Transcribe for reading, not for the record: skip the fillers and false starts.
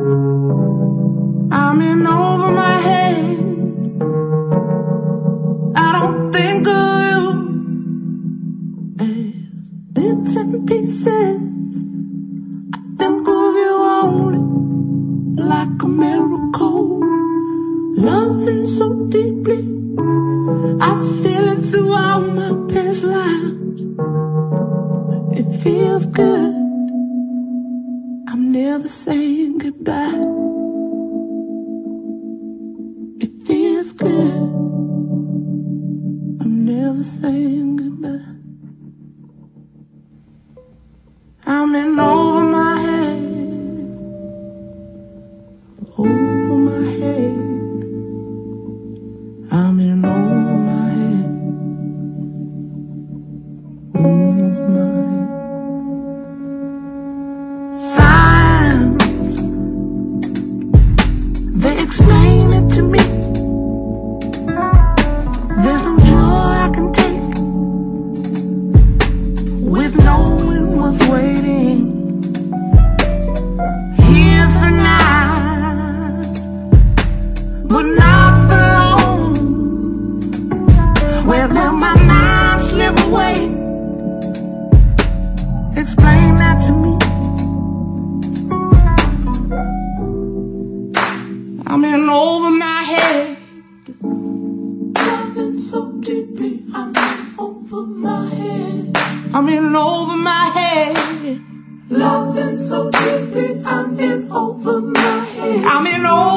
I'm in over my head. I don't think of you as bits and pieces. I think of you only like a miracle. Loving so deeply, I feel it through all my past lives. It feels good. I'm never saying goodbye. It feels good. I'm never saying goodbye. I'm in over my head, over my head. I'm in over my head, over my head. Signs, they explain it to me. There's no joy I can take with knowing what's waiting here for now, but not for long. Where will my mind slip away? Explain that to me. I'm in over my head. Loving so deeply, I'm in over my head. I'm in over my head. Loving so deeply, I'm in over my head. I'm in over